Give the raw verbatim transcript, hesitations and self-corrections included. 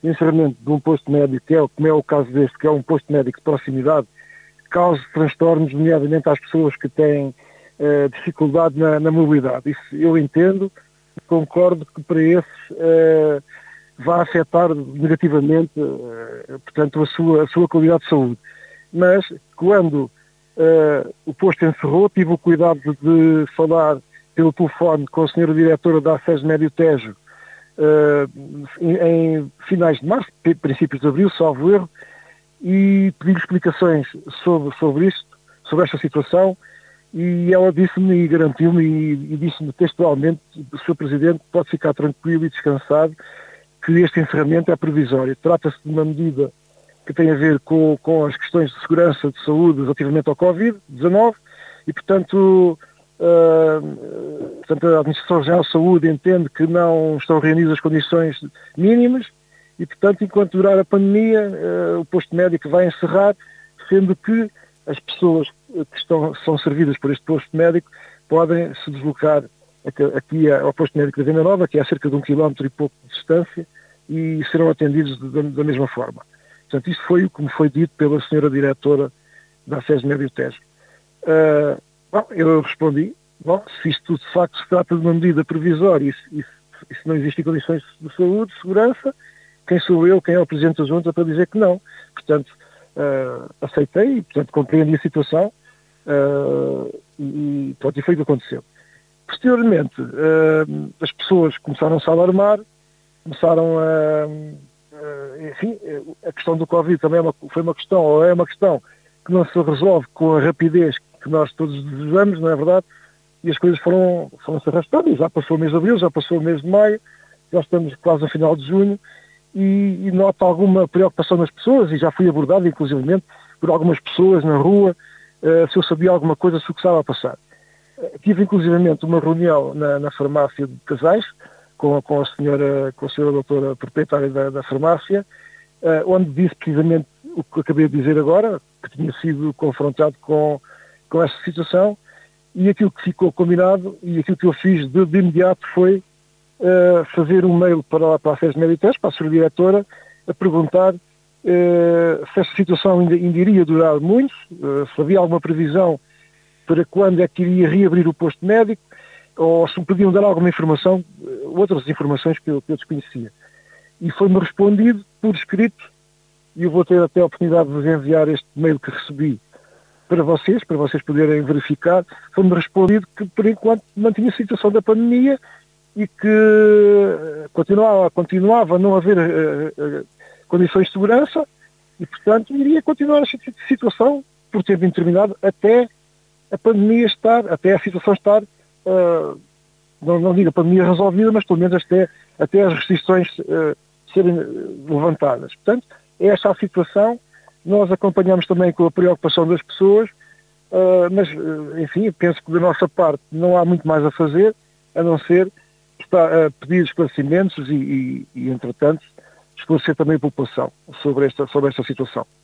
o encerramento de um posto médico, que é, como é o caso deste, que é um posto médico de proximidade, cause transtornos, nomeadamente às pessoas que têm uh, dificuldade na, na mobilidade. Isso eu entendo, concordo que para esses uh, vai afetar negativamente, uh, portanto, a sua, a sua qualidade de saúde. Mas, quando uh, o posto encerrou, tive o cuidado de falar pelo telefone com a senhora diretora da ACES Médio Tejo, uh, em, em finais de março, princípios de abril, salvo erro, e pedi explicações sobre, sobre isto, sobre esta situação, e ela disse-me e garantiu-me e, e disse-me textualmente, o senhor Presidente pode ficar tranquilo e descansado, que este encerramento é provisório. Trata-se de uma medida que tem a ver com, com as questões de segurança de saúde relativamente ao covid dezanove, e portanto, uh, portanto a Administração Regional de Saúde entende que não estão reunidas as condições mínimas, e, portanto, enquanto durar a pandemia, uh, o posto médico vai encerrar, sendo que as pessoas que estão, são servidas por este posto médico podem se deslocar aqui ao posto médico da Venda Nova, que é a cerca de um quilómetro e pouco de distância, e serão atendidos da, da mesma forma. Portanto, isso foi o que me foi dito pela senhora diretora da ACES Médio Tejo. Uh, bom, eu respondi, bom, se isto de facto se trata de uma medida provisória e se, e se não existem condições de saúde, de segurança, quem sou eu, quem é o Presidente da Junta para dizer que não. Portanto, uh, aceitei e, portanto, compreendi a situação uh, e, pronto, e foi o que aconteceu. Posteriormente, uh, as pessoas começaram-se a alarmar, começaram a... Uh, enfim, a questão do Covid também é uma, foi uma questão, ou é uma questão que não se resolve com a rapidez que nós todos desejamos, não é verdade? E as coisas foram, foram se arrastando, já passou o mês de abril, já passou o mês de maio, já estamos quase no final de junho, e, e nota alguma preocupação nas pessoas, e já fui abordado, inclusivamente, por algumas pessoas na rua, uh, se eu sabia alguma coisa sobre o que estava a passar. Uh, tive, inclusivamente, uma reunião na, na farmácia de Casais, com a, com a senhora, com a senhora doutora proprietária da, da farmácia, uh, onde disse precisamente o que acabei de dizer agora, que tinha sido confrontado com, com essa situação, e aquilo que ficou combinado, e aquilo que eu fiz de, de imediato foi Uh, fazer um mail para, para a ACES Médio Tejo, para a sua diretora, a perguntar uh, se esta situação ainda, ainda iria durar muito, uh, se havia alguma previsão para quando é que iria reabrir o posto médico, ou se me podiam dar alguma informação, uh, outras informações que eu, que eu desconhecia. E foi-me respondido por escrito, e eu vou ter até a oportunidade de vos enviar este mail que recebi para vocês, para vocês poderem verificar. Foi-me respondido que, por enquanto, mantinha a situação da pandemia e que continuava, continuava a não haver uh, uh, condições de segurança e, portanto, iria continuar a situação por tempo indeterminado até a pandemia estar, até a situação estar, uh, não, não digo a pandemia resolvida, mas pelo menos até, até as restrições uh, serem levantadas. Portanto, é esta a situação. Nós acompanhamos também com a preocupação das pessoas, uh, mas, uh, enfim, penso que da nossa parte não há muito mais a fazer, a não ser está a pedir esclarecimentos e, e, e, entretanto, esclarecer também a população sobre esta, sobre esta situação.